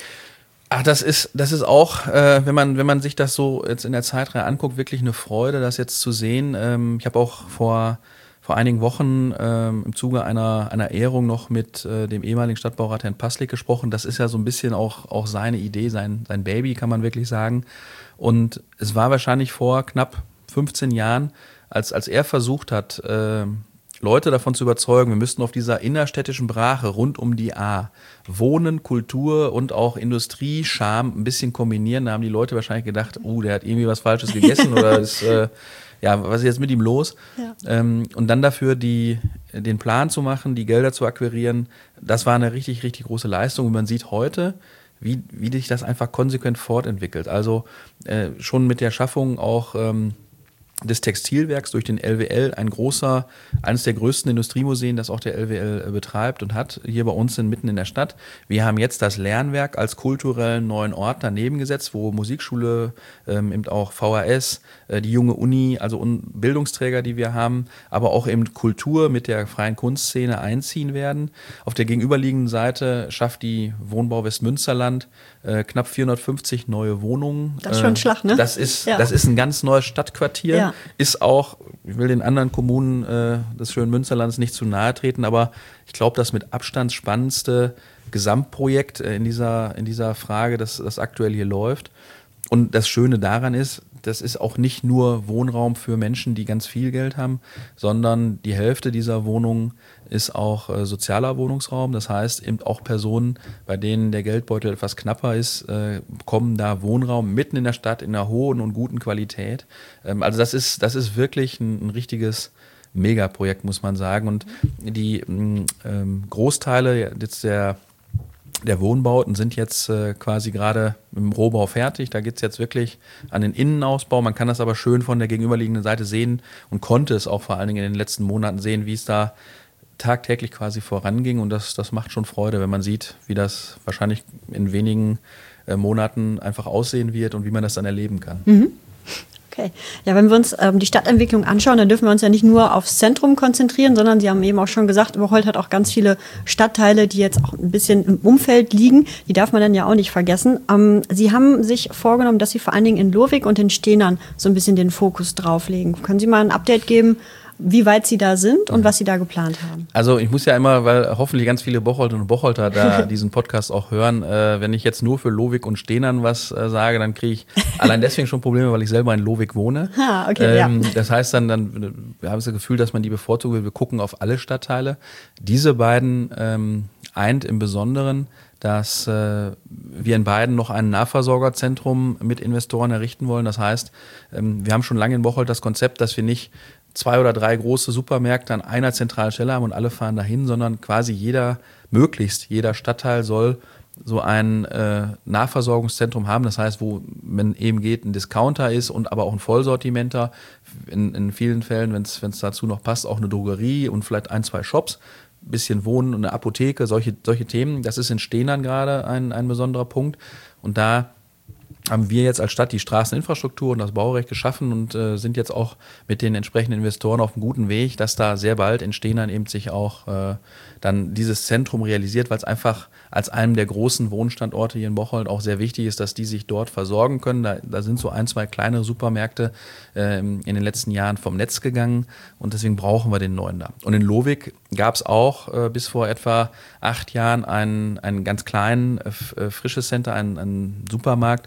Ach, das ist, das ist auch, äh, wenn man, wenn man sich das so jetzt in der Zeitreihe anguckt, wirklich eine Freude, das jetzt zu sehen. Ähm, ich habe auch vor, vor einigen Wochen ähm, im Zuge einer, einer Ehrung noch mit äh, dem ehemaligen Stadtbaurat Herrn Passlik gesprochen. Das ist ja so ein bisschen auch, auch seine Idee, sein, sein Baby, kann man wirklich sagen. Und es war wahrscheinlich vor knapp fünfzehn Jahren, als, als er versucht hat, äh, Leute davon zu überzeugen, wir müssten auf dieser innerstädtischen Brache rund um die A Wohnen, Kultur und auch Industrie, Charme ein bisschen kombinieren. Da haben die Leute wahrscheinlich gedacht, oh, der hat irgendwie was Falsches gegessen oder ist, äh, ja, was ist jetzt mit ihm los? Ja. Ähm, und dann dafür die, den Plan zu machen, die Gelder zu akquirieren, das war eine richtig, richtig große Leistung. Und man sieht heute, wie, wie sich das einfach konsequent fortentwickelt. Also äh, schon mit der Schaffung auch ähm, des Textilwerks durch den L W L, ein großer, eines der größten Industriemuseen, das auch der L W L betreibt und hat, hier bei uns in, mitten in der Stadt. Wir haben jetzt das Lernwerk als kulturellen neuen Ort daneben gesetzt, wo Musikschule, ähm, eben auch V H S, äh, die junge Uni, also un- Bildungsträger, die wir haben, aber auch eben Kultur mit der freien Kunstszene einziehen werden. Auf der gegenüberliegenden Seite schafft die Wohnbau Westmünsterland äh, knapp vierhundertfünfzig neue Wohnungen. Das ist schon ein Schlag, ne? Das ist, ja. das ist ein ganz neues Stadtquartier. Ja. Ist auch, ich will den anderen Kommunen äh, des schönen Münsterlands nicht zu nahe treten, aber ich glaube, das mit Abstand spannendste Gesamtprojekt äh, in dieser, in dieser Frage, das, das aktuell hier läuft. Und das Schöne daran ist, das ist auch nicht nur Wohnraum für Menschen, die ganz viel Geld haben, sondern die Hälfte dieser Wohnungen ist auch äh, sozialer Wohnungsraum. Das heißt, eben auch Personen, bei denen der Geldbeutel etwas knapper ist, äh, bekommen da Wohnraum mitten in der Stadt in einer hohen und guten Qualität. Ähm, also das ist, das ist wirklich ein, ein richtiges Megaprojekt, muss man sagen. Und die ähm, Großteile jetzt der Der Wohnbauten sind jetzt äh, quasi gerade im Rohbau fertig. Da geht es jetzt wirklich an den Innenausbau. Man kann das aber schön von der gegenüberliegenden Seite sehen und konnte es auch vor allen Dingen in den letzten Monaten sehen, wie es da tagtäglich quasi voranging. Und das, das macht schon Freude, wenn man sieht, wie das wahrscheinlich in wenigen äh, Monaten einfach aussehen wird und wie man das dann erleben kann. Mhm. Okay. Ja, wenn wir uns ähm, die Stadtentwicklung anschauen, dann dürfen wir uns ja nicht nur aufs Zentrum konzentrieren, sondern Sie haben eben auch schon gesagt, Bocholt hat auch ganz viele Stadtteile, die jetzt auch ein bisschen im Umfeld liegen. Die darf man dann ja auch nicht vergessen. Ähm, Sie haben sich vorgenommen, dass Sie vor allen Dingen in Lohwig und in Stehnern so ein bisschen den Fokus drauflegen. Können Sie mal ein Update geben, wie weit Sie da sind und was Sie da geplant haben? Also ich muss ja immer, weil hoffentlich ganz viele Bocholterinnen und Bocholter da diesen Podcast auch hören, äh, wenn ich jetzt nur für Lohwig und Stehnern was äh, sage, dann kriege ich allein deswegen schon Probleme, weil ich selber in Lohwig wohne. Ah, okay, ähm, ja. Das heißt dann, dann wir haben das Gefühl, dass man die bevorzugt will. Wir gucken auf alle Stadtteile. Diese beiden ähm, eint im Besonderen, dass äh, wir in beiden noch ein Nahversorgerzentrum mit Investoren errichten wollen. Das heißt, ähm, wir haben schon lange in Bocholt das Konzept, dass wir nicht zwei oder drei große Supermärkte an einer zentralen Stelle haben und alle fahren dahin, sondern quasi jeder, möglichst jeder Stadtteil soll so ein äh, Nahversorgungszentrum haben. Das heißt, wo, wenn eben geht, ein Discounter ist und aber auch ein Vollsortimenter. In, in vielen Fällen, wenn es dazu noch passt, auch eine Drogerie und vielleicht ein, zwei Shops. Bisschen Wohnen und eine Apotheke, solche, solche Themen. Das ist in Stehnern gerade ein, ein besonderer Punkt. Und da haben wir jetzt als Stadt die Straßeninfrastruktur und das Baurecht geschaffen und äh, sind jetzt auch mit den entsprechenden Investoren auf einem guten Weg, dass da sehr bald in Stehnern eben sich auch äh, dann dieses Zentrum realisiert, weil es einfach als einem der großen Wohnstandorte hier in Bocholt auch sehr wichtig ist, dass die sich dort versorgen können. Da, da sind so ein, zwei kleinere Supermärkte äh, in den letzten Jahren vom Netz gegangen und deswegen brauchen wir den neuen da. Und in Lohwig gab es auch äh, bis vor etwa acht Jahren einen, einen ganz kleinen, äh, frisches Center, einen, einen Supermarkt,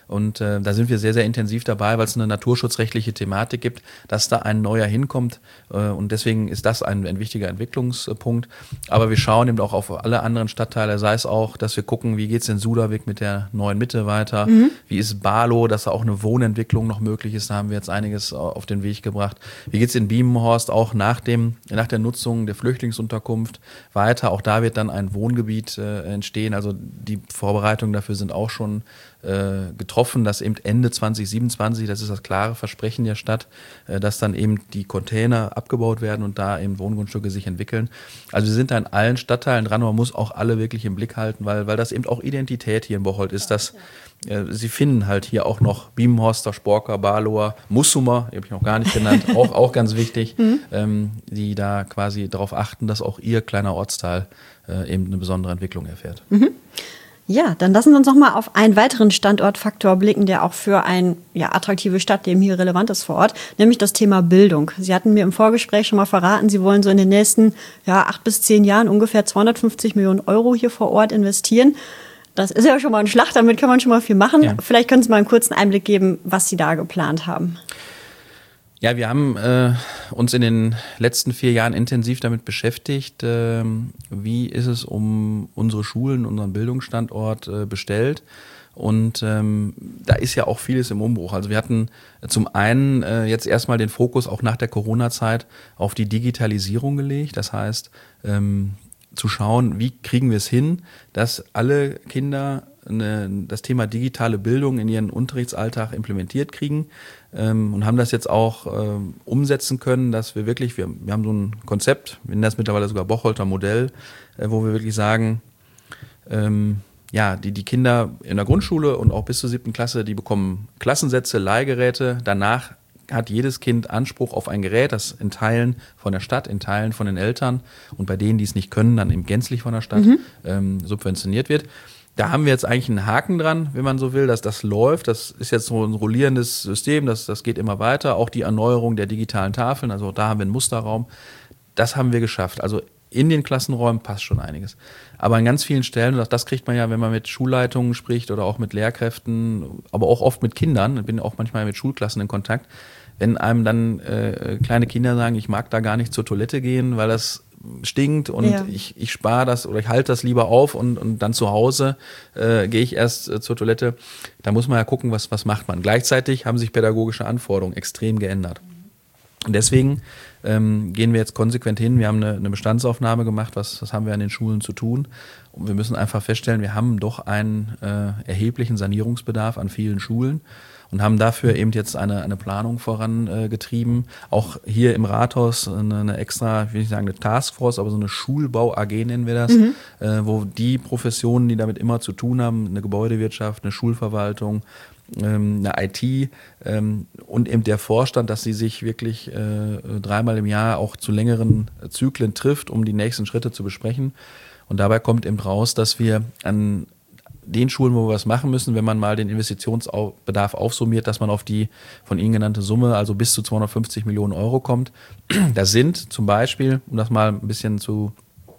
Und äh, da sind wir sehr, sehr intensiv dabei, weil es eine naturschutzrechtliche Thematik gibt, dass da ein neuer hinkommt. Äh, und deswegen ist das ein, ein wichtiger Entwicklungspunkt. Aber wir schauen eben auch auf alle anderen Stadtteile, sei es auch, dass wir gucken, wie geht's in Suderwick mit der neuen Mitte weiter, mhm. wie ist Barlow, dass da auch eine Wohnentwicklung noch möglich ist, da haben wir jetzt einiges auf den Weg gebracht. Wie geht's in Biemenhorst auch nach dem, nach der Nutzung der Flüchtlingsunterkunft weiter? Auch da wird dann ein Wohngebiet äh, entstehen. Also die Vorbereitungen dafür sind auch schon äh, getroffen, dass eben Ende zwanzig siebenundzwanzig, das ist das klare Versprechen der Stadt, äh, dass dann eben die Container abgebaut werden und da eben Wohngrundstücke sich entwickeln. Also wir sind da in allen Stadtteilen dran, man muss auch alle wirklich im Blick halten, weil, weil das eben auch Identität hier in Bocholt ist, dass äh, sie finden halt hier auch noch Biemenhorster, Sporker, Barlower, Mussumer, die habe ich noch gar nicht genannt, auch, auch ganz wichtig, mhm. ähm, die da quasi darauf achten, dass auch ihr kleiner Ortsteil äh, eben eine besondere Entwicklung erfährt. Mhm. Ja, dann lassen Sie uns noch mal auf einen weiteren Standortfaktor blicken, der auch für ein ja, attraktive Stadtleben hier relevant ist vor Ort, nämlich das Thema Bildung. Sie hatten mir im Vorgespräch schon mal verraten, Sie wollen so in den nächsten ja, acht bis zehn Jahren ungefähr zweihundertfünfzig Millionen Euro hier vor Ort investieren. Das ist ja schon mal ein Schlag, damit kann man schon mal viel machen. Ja. Vielleicht können Sie mal einen kurzen Einblick geben, was Sie da geplant haben. Ja, wir haben äh, uns in den letzten vier Jahren intensiv damit beschäftigt, äh, wie ist es um unsere Schulen, unseren Bildungsstandort äh, bestellt. Und ähm, da ist ja auch vieles im Umbruch. Also wir hatten zum einen äh, jetzt erstmal den Fokus auch nach der Corona-Zeit auf die Digitalisierung gelegt. Das heißt, ähm, zu schauen, wie kriegen wir es hin, dass alle Kinder eine, das Thema digitale Bildung in ihren Unterrichtsalltag implementiert kriegen. Ähm, und haben das jetzt auch ähm, umsetzen können, dass wir wirklich, wir, wir haben so ein Konzept, wir nennen das mittlerweile sogar Bocholter Modell, äh, wo wir wirklich sagen, ähm, ja, die, die Kinder in der Grundschule und auch bis zur siebten Klasse, die bekommen Klassensätze, Leihgeräte, danach hat jedes Kind Anspruch auf ein Gerät, das in Teilen von der Stadt, in Teilen von den Eltern und bei denen, die es nicht können, dann eben gänzlich von der Stadt mhm. ähm, subventioniert wird. Da haben wir jetzt eigentlich einen Haken dran, wenn man so will, dass das läuft. Das ist jetzt so ein rollierendes System, das, das geht immer weiter. Auch die Erneuerung der digitalen Tafeln, also da haben wir einen Musterraum. Das haben wir geschafft. Also in den Klassenräumen passt schon einiges. Aber an ganz vielen Stellen, und das kriegt man ja, wenn man mit Schulleitungen spricht oder auch mit Lehrkräften, aber auch oft mit Kindern, ich bin auch manchmal mit Schulklassen in Kontakt, wenn einem dann äh, kleine Kinder sagen, ich mag da gar nicht zur Toilette gehen, weil das stinkt und ja. ich, ich spare das oder ich halte das lieber auf und, und dann zu Hause äh, gehe ich erst äh, zur Toilette. Da muss man ja gucken, was, was macht man. Gleichzeitig haben sich pädagogische Anforderungen extrem geändert. Und deswegen ähm, gehen wir jetzt konsequent hin. Wir haben eine, eine Bestandsaufnahme gemacht, was, was haben wir an den Schulen zu tun. Und wir müssen einfach feststellen, wir haben doch einen äh, erheblichen Sanierungsbedarf an vielen Schulen. Und haben dafür eben jetzt eine, eine Planung vorangetrieben. Äh, Auch hier im Rathaus eine, eine extra, ich will nicht sagen eine Taskforce, aber so eine Schulbau-A G nennen wir das, mhm. äh, wo die Professionen, die damit immer zu tun haben, eine Gebäudewirtschaft, eine Schulverwaltung, ähm, eine I T ähm, und eben der Vorstand, dass sie sich wirklich äh, dreimal im Jahr auch zu längeren Zyklen trifft, um die nächsten Schritte zu besprechen. Und dabei kommt eben raus, dass wir an den Schulen, wo wir was machen müssen, wenn man mal den Investitionsbedarf aufsummiert, dass man auf die von Ihnen genannte Summe, also bis zu zweihundertfünfzig Millionen Euro kommt. Da sind zum Beispiel, um das mal ein bisschen zu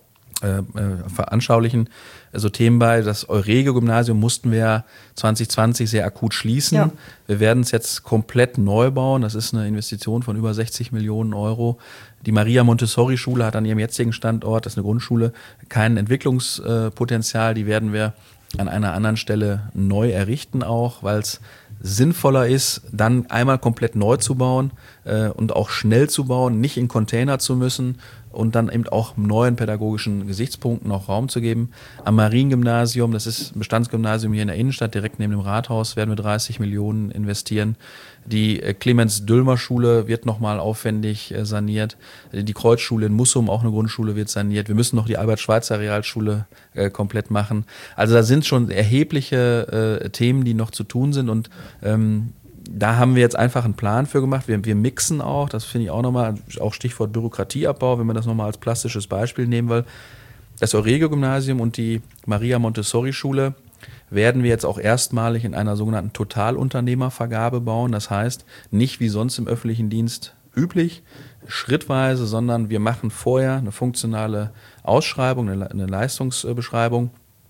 äh, veranschaulichen, so Themen bei, das Euregio-Gymnasium mussten wir zwanzig zwanzig sehr akut schließen. Ja. Wir werden es jetzt komplett neu bauen. Das ist eine Investition von über sechzig Millionen Euro. Die Maria-Montessori-Schule hat an ihrem jetzigen Standort, das ist eine Grundschule, kein Entwicklungspotenzial. Die werden wir an einer anderen Stelle neu errichten auch, weil es sinnvoller ist, dann einmal komplett neu zu bauen äh, und auch schnell zu bauen, nicht in Container zu müssen und dann eben auch neuen pädagogischen Gesichtspunkten auch Raum zu geben. Am Mariengymnasium, das ist ein Bestandsgymnasium hier in der Innenstadt, direkt neben dem Rathaus, werden wir dreißig Millionen investieren. Die Clemens-Dülmer-Schule wird nochmal aufwendig äh, saniert. Die Kreuzschule in Mussum, auch eine Grundschule, wird saniert. Wir müssen noch die Albert-Schweitzer-Realschule äh, komplett machen. Also da sind schon erhebliche äh, Themen, die noch zu tun sind und ähm, da haben wir jetzt einfach einen Plan für gemacht. Wir, wir mixen auch, das finde ich auch nochmal, auch Stichwort Bürokratieabbau, wenn man das nochmal als plastisches Beispiel nehmen will. Das Euregio-Gymnasium und die Maria-Montessori-Schule werden wir jetzt auch erstmalig in einer sogenannten Totalunternehmervergabe bauen. Das heißt, nicht wie sonst im öffentlichen Dienst üblich, schrittweise, sondern wir machen vorher eine funktionale Ausschreibung, eine, eine Leistungsbeschreibung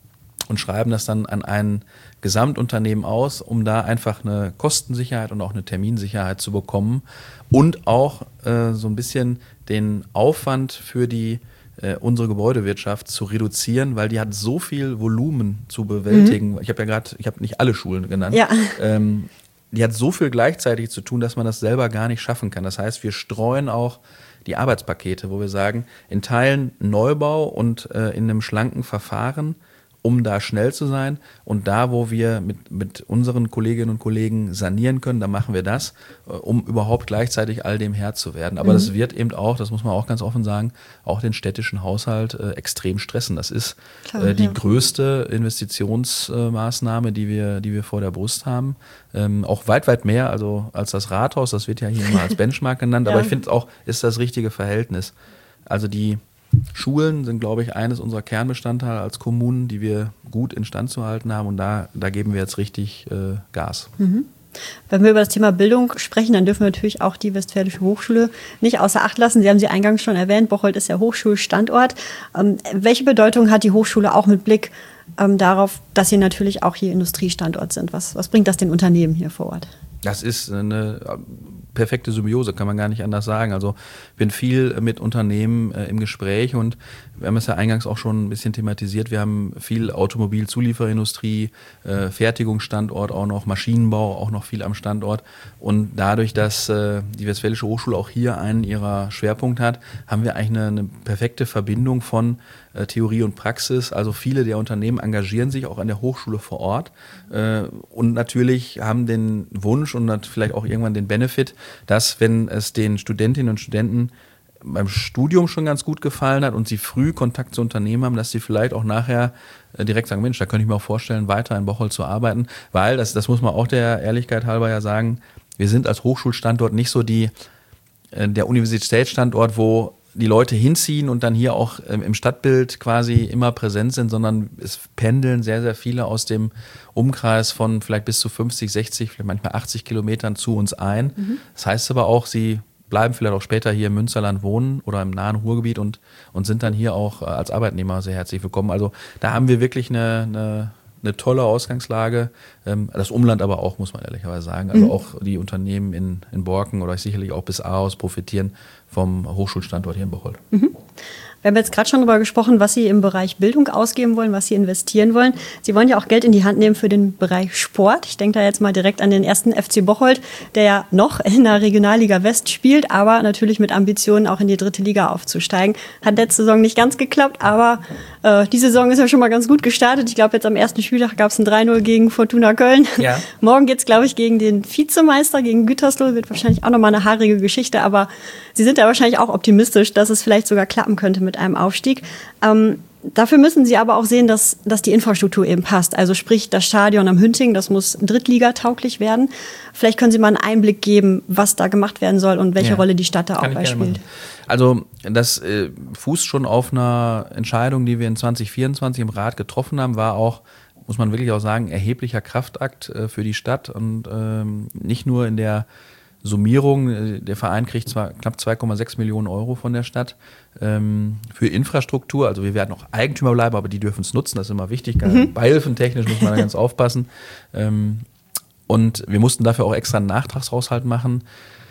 und schreiben das dann an ein Gesamtunternehmen aus, um da einfach eine Kostensicherheit und auch eine Terminsicherheit zu bekommen und auch äh, so ein bisschen den Aufwand für die äh, unsere Gebäudewirtschaft zu reduzieren, weil die hat so viel Volumen zu bewältigen. Mhm. Ich habe ja gerade, ich habe nicht alle Schulen genannt. Ja. Ähm, die hat so viel gleichzeitig zu tun, dass man das selber gar nicht schaffen kann. Das heißt, wir streuen auch die Arbeitspakete, wo wir sagen, in Teilen Neubau und äh, in einem schlanken Verfahren, um da schnell zu sein. Und da, wo wir mit, mit unseren Kolleginnen und Kollegen sanieren können, da machen wir das, um überhaupt gleichzeitig all dem Herr zu werden. Aber mhm. das wird eben auch, das muss man auch ganz offen sagen, auch den städtischen Haushalt äh, extrem stressen. Das ist Klar, äh, die ja. größte Investitionsmaßnahme, äh, die wir, die wir vor der Brust haben. Ähm, auch weit, weit mehr also als das Rathaus. Das wird ja hier immer als Benchmark genannt. ja. Aber ich finde auch, ist das richtige Verhältnis. Also die Schulen sind, glaube ich, eines unserer Kernbestandteile als Kommunen, die wir gut instand zu halten haben. Und da, da geben wir jetzt richtig äh, Gas. Mhm. Wenn wir über das Thema Bildung sprechen, dann dürfen wir natürlich auch die Westfälische Hochschule nicht außer Acht lassen. Sie haben sie eingangs schon erwähnt, Bocholt ist ja Hochschulstandort. Ähm, welche Bedeutung hat die Hochschule auch mit Blick ähm, darauf, dass Sie natürlich auch hier Industriestandort sind? Was, was bringt das den Unternehmen hier vor Ort? Das ist eine perfekte Symbiose, kann man gar nicht anders sagen. Also ich bin viel mit Unternehmen äh, im Gespräch und wir haben es ja eingangs auch schon ein bisschen thematisiert. Wir haben viel Automobilzulieferindustrie, äh, Fertigungsstandort auch noch, Maschinenbau auch noch viel am Standort. Und dadurch, dass äh, die Westfälische Hochschule auch hier einen ihrer Schwerpunkte hat, haben wir eigentlich eine, eine perfekte Verbindung von äh, Theorie und Praxis. Also viele der Unternehmen engagieren sich auch an der Hochschule vor Ort äh, und natürlich haben den Wunsch und hat vielleicht auch irgendwann den Benefit, dass, wenn es den Studentinnen und Studenten beim Studium schon ganz gut gefallen hat und sie früh Kontakt zu Unternehmen haben, dass sie vielleicht auch nachher äh, direkt sagen, Mensch, da könnte ich mir auch vorstellen, weiter in Bocholt zu arbeiten, weil, das, das muss man auch der Ehrlichkeit halber ja sagen, wir sind als Hochschulstandort nicht so die, äh, der Universitätsstandort, wo die Leute hinziehen und dann hier auch ähm, im Stadtbild quasi immer präsent sind, sondern es pendeln sehr, sehr viele aus dem Umkreis von vielleicht bis zu fünfzig, sechzig, vielleicht manchmal achtzig Kilometern zu uns ein. Mhm. Das heißt aber auch, sie bleiben vielleicht auch später hier im Münsterland wohnen oder im nahen Ruhrgebiet und, und sind dann hier auch als Arbeitnehmer sehr herzlich willkommen. Also da haben wir wirklich eine, eine, eine tolle Ausgangslage. Das Umland aber auch, muss man ehrlicherweise sagen. Also mhm. auch die Unternehmen in, in Borken oder sicherlich auch bis Ahaus profitieren vom Hochschulstandort hier in Bocholt. Mhm. Wir haben jetzt gerade schon darüber gesprochen, was Sie im Bereich Bildung ausgeben wollen, was Sie investieren wollen. Sie wollen ja auch Geld in die Hand nehmen für den Bereich Sport. Ich denke da jetzt mal direkt an den ersten F C Bocholt, der ja noch in der Regionalliga West spielt, aber natürlich mit Ambitionen auch in die dritte Liga aufzusteigen. Hat letzte Saison nicht ganz geklappt, aber äh, die Saison ist ja schon mal ganz gut gestartet. Ich glaube, jetzt am ersten Spieltag gab es ein drei null gegen Fortuna Köln. Ja. Morgen geht's, glaube ich, gegen den Vizemeister, gegen Gütersloh. Wird wahrscheinlich auch nochmal eine haarige Geschichte, aber Sie sind ja wahrscheinlich auch optimistisch, dass es vielleicht sogar klappen könnte mit einem Aufstieg. Ähm, dafür müssen Sie aber auch sehen, dass, dass die Infrastruktur eben passt. Also sprich, das Stadion am Hünting, das muss drittligatauglich werden. Vielleicht können Sie mal einen Einblick geben, was da gemacht werden soll und welche ja. Rolle die Stadt da auch bei spielt. Also das äh, fußt schon auf einer Entscheidung, die wir in zwanzig vierundzwanzig im Rat getroffen haben, war auch, muss man wirklich auch sagen, erheblicher Kraftakt äh, für die Stadt und ähm, nicht nur in der Summierung, der Verein kriegt zwar knapp zwei Komma sechs Millionen Euro von der Stadt ähm, für Infrastruktur, also wir werden auch Eigentümer bleiben, aber die dürfen es nutzen, das ist immer wichtig, mhm. beihilfentechnisch muss man da ganz aufpassen ähm, und wir mussten dafür auch extra einen Nachtragshaushalt machen.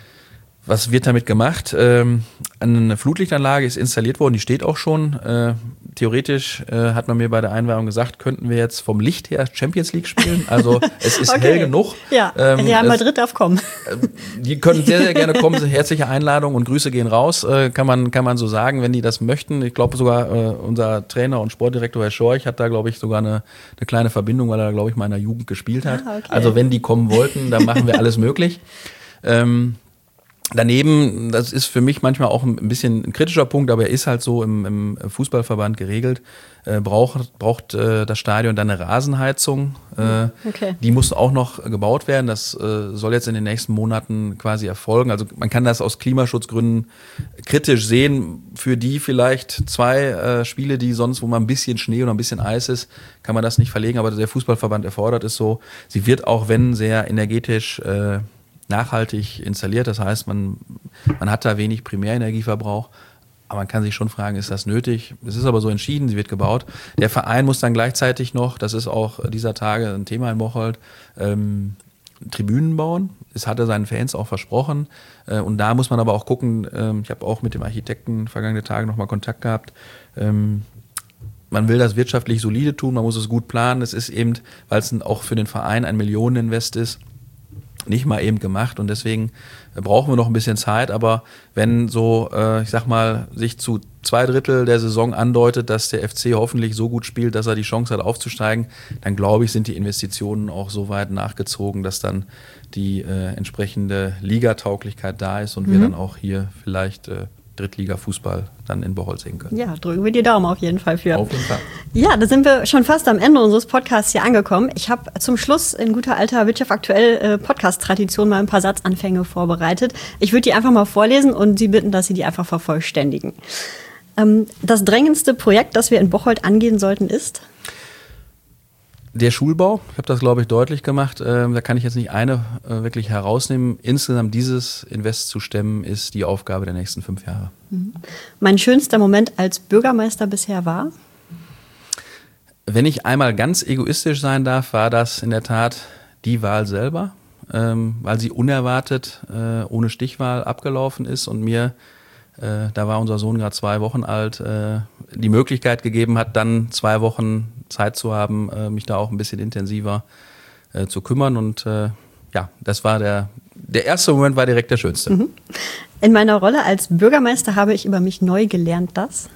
Was wird damit gemacht? Ähm, eine Flutlichtanlage ist installiert worden, die steht auch schon. Äh, theoretisch äh, hat man mir bei der Einweihung gesagt, könnten wir jetzt vom Licht her Champions League spielen. Also es ist okay. hell genug. Ja, ähm, Real Madrid darf kommen. Äh, die können sehr, sehr gerne kommen. Herzliche Einladung und Grüße gehen raus, äh, kann man kann man so sagen, wenn die das möchten. Ich glaube sogar, äh, unser Trainer und Sportdirektor Herr Schorch hat da, glaube ich, sogar eine, eine kleine Verbindung, weil er, glaube ich, mal in der Jugend gespielt hat. Ah, okay. Also wenn die kommen wollten, dann machen wir alles möglich. Ähm, Daneben, das ist für mich manchmal auch ein bisschen ein kritischer Punkt, aber er ist halt so im, im Fußballverband geregelt, äh, braucht, braucht äh, das Stadion dann eine Rasenheizung. Äh, okay. Die muss auch noch gebaut werden. Das äh, soll jetzt in den nächsten Monaten quasi erfolgen. Also man kann das aus Klimaschutzgründen kritisch sehen. Für die vielleicht zwei äh, Spiele, die sonst, wo mal ein bisschen Schnee oder ein bisschen Eis ist, kann man das nicht verlegen. Aber der Fußballverband erfordert es so. Sie wird auch, wenn sehr energetisch äh, nachhaltig installiert, das heißt, man, man hat da wenig Primärenergieverbrauch Aber man kann sich schon fragen, ist das nötig? Es ist aber so entschieden, sie wird gebaut. Der Verein muss dann gleichzeitig noch, das ist auch dieser Tage ein Thema in Bocholt, ähm, Tribünen bauen. Das hat er seinen Fans auch versprochen. Äh, und da muss man aber auch gucken, ähm, ich habe auch mit dem Architekten vergangene Tage nochmal Kontakt gehabt. Ähm, man will das wirtschaftlich solide tun, man muss es gut planen. Es ist eben, weil es auch für den Verein ein Millioneninvest ist, nicht mal eben gemacht und deswegen brauchen wir noch ein bisschen Zeit, aber wenn so, äh, ich sag mal, sich zu zwei Drittel der Saison andeutet, dass der F C hoffentlich so gut spielt, dass er die Chance hat aufzusteigen, dann glaube ich, sind die Investitionen auch so weit nachgezogen, dass dann die äh, entsprechende Ligatauglichkeit da ist und mhm. wir dann auch hier vielleicht äh, Drittliga-Fußball dann in Bocholt sehen können. Ja, drücken wir die Daumen auf jeden Fall für. Auf jeden Fall. Ja, da sind wir schon fast am Ende unseres Podcasts hier angekommen. Ich habe zum Schluss in guter alter Wirtschaft aktuell äh, Podcast-Tradition mal ein paar Satzanfänge vorbereitet. Ich würde die einfach mal vorlesen und Sie bitten, dass Sie die einfach vervollständigen. Ähm, das drängendste Projekt, das wir in Bocholt angehen sollten, ist? Der Schulbau, ich habe das, glaube ich, deutlich gemacht. Ähm, da kann ich jetzt nicht eine äh, wirklich herausnehmen. Insgesamt dieses Invest zu stemmen, ist die Aufgabe der nächsten fünf Jahre. Mhm. Mein schönster Moment als Bürgermeister bisher war? Wenn ich einmal ganz egoistisch sein darf, war das in der Tat die Wahl selber, ähm, weil sie unerwartet äh, ohne Stichwahl abgelaufen ist und mir, äh, da war unser Sohn gerade zwei Wochen alt, äh, die Möglichkeit gegeben hat, dann zwei Wochen Zeit zu haben, äh, mich da auch ein bisschen intensiver äh, zu kümmern. Und äh, ja, das war der, der erste Moment war direkt der schönste. Mhm. In meiner Rolle als Bürgermeister habe ich über mich neu gelernt, dass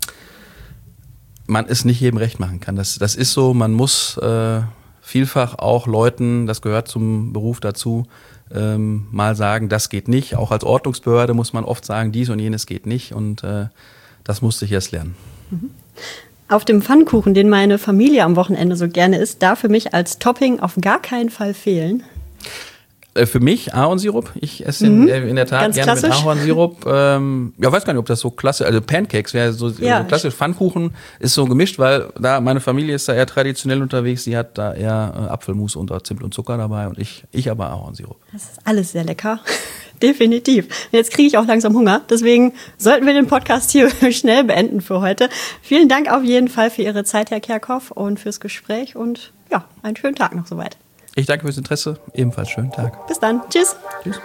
man es nicht jedem recht machen kann. Das, das ist so, man muss äh, vielfach auch Leuten, das gehört zum Beruf dazu, ähm, mal sagen, das geht nicht. Auch als Ordnungsbehörde muss man oft sagen, dies und jenes geht nicht. Und äh, das musste ich erst lernen. Mhm. Auf dem Pfannkuchen, den meine Familie am Wochenende so gerne isst, darf für mich als Topping auf gar keinen Fall fehlen. Äh, für mich Ahornsirup. Ich esse mhm. in, in der Tat Ganz gerne klassisch. mit Ahornsirup. Ähm, ja, weiß gar nicht, ob das so klassisch, also Pancakes wäre so, Ja. so klassisch. Pfannkuchen ist so gemischt, weil da meine Familie ist da eher traditionell unterwegs. Sie hat da eher äh, Apfelmus und Zimt und Zucker dabei und ich, ich aber Ahornsirup. Das ist alles sehr lecker. Definitiv. Jetzt kriege ich auch langsam Hunger. Deswegen sollten wir den Podcast hier schnell beenden für heute. Vielen Dank auf jeden Fall für Ihre Zeit, Herr Kerkhoff, und fürs Gespräch. Und ja, einen schönen Tag noch soweit. Ich danke fürs Interesse. Ebenfalls schönen Tag. Bis dann. Tschüss. Tschüss.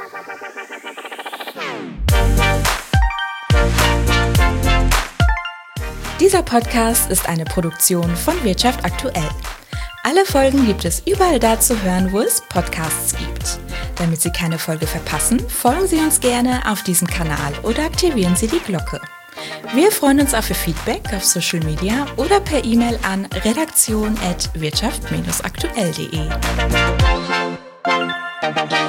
Dieser Podcast ist eine Produktion von Wirtschaft aktuell. Alle Folgen gibt es überall da zu hören, wo es Podcasts gibt. Damit Sie keine Folge verpassen, folgen Sie uns gerne auf diesem Kanal oder aktivieren Sie die Glocke. Wir freuen uns auf Ihr Feedback auf Social Media oder per E-Mail an redaktion at wirtschaft aktuell punkt de.